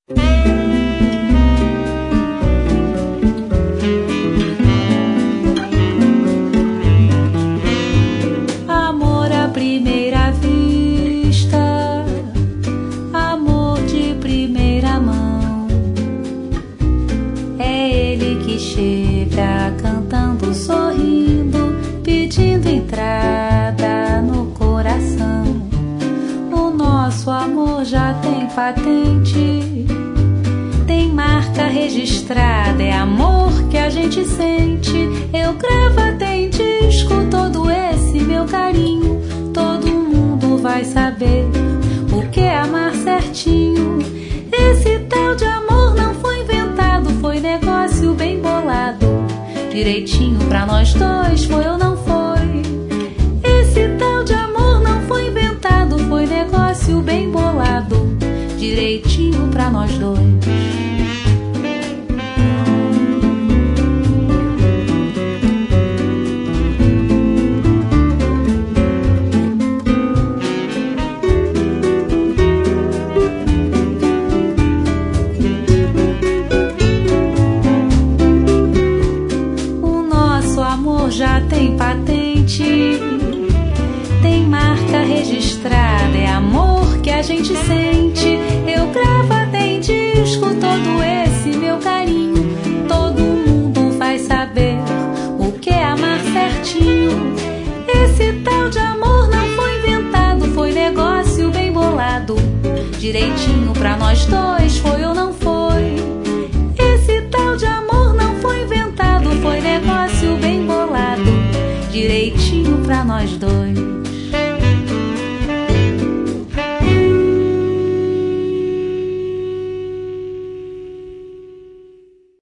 Amor à primeira vista, amor de primeira mão. É ele que chega cantando, sorrindo, pedindo entrada no coração. O nosso amor já tem patente, tem marca registrada, é amor que a gente sente. Eu gravo até em disco todo esse meu carinho. Todo mundo vai saber o que é amar certinho. Esse tal de amor não foi inventado, foi negócio bem bolado, direitinho pra nós dois, foi ou não foi? Esse tal de amor não foi inventado, foi negócio bem bolado, direitinho pra nós dois. Já tem patente, tem marca registrada, é amor que a gente sente. Eu gravo até em disco todo esse meu carinho. Todo mundo vai saber o que é amar certinho. Esse tal de amor não foi inventado, foi negócio bem bolado, direitinho pra nós dois, foi ou não foi? Esse tal de amor não foi inventado, foi negócio bem bolado, direitinho pra nós dois.